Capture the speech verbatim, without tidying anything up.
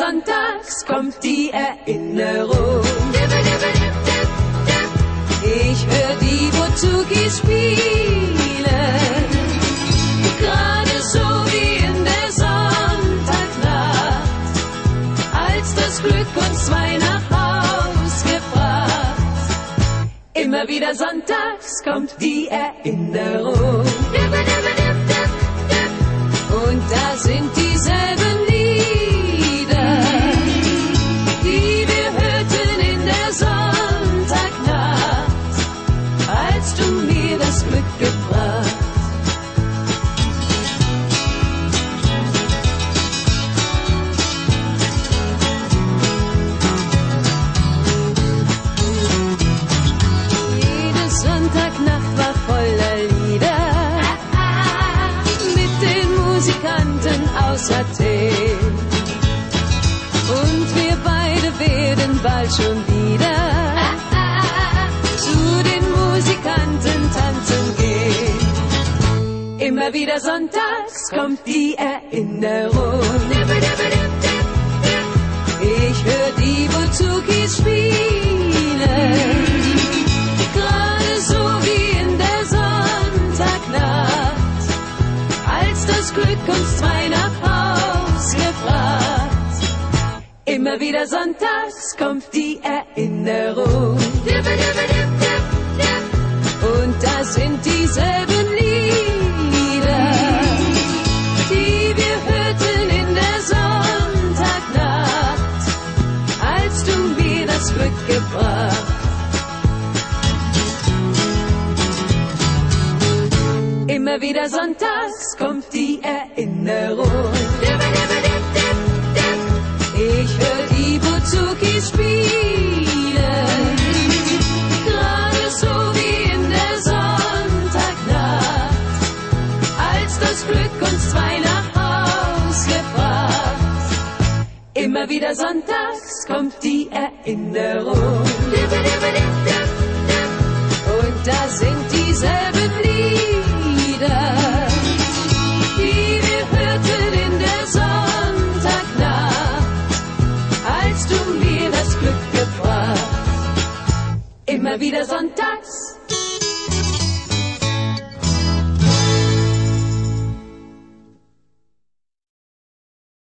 sonntags kommt die Erinnerung. Ich hör die Buzukis spielen, gerade so wie in der Sonntagnacht, als das Glück uns zwei nach Haus gebracht. Immer wieder sonntags kommt die Erinnerung. Und da sind dieselben Lieder, die wir hörten in der Sonntagnacht, als du mir das Glück gebracht. Jede Sonntagnacht war voller Lieder, mit den Musikanten aus Athen. Und wir beide werden bald schon wieder zu den Musikanten tanzen gehen. Immer wieder sonntags kommt die Erinnerung. Ich hör die Buzukis spielen, gerade so wie in der Sonntagnacht, als das Glück uns zwei nach Haus gebracht. Immer wieder sonntags kommt die Erinnerung. Und da sind dieselben Lieder, die wir hörten in der Sonntagnacht, als du mir das Glück gebracht. Immer wieder sonntags kommt die Erinnerung. Ich hör die Buzukis spielen, gerade so wie in der Sonntagnacht, als das Glück uns zwei nach Haus gebracht. Immer wieder sonntags kommt die Erinnerung. Und da sind dieselben Lieder, die wir hörten in der Sonntagnacht, als du mir das Glück gebracht. Immer wieder sonntags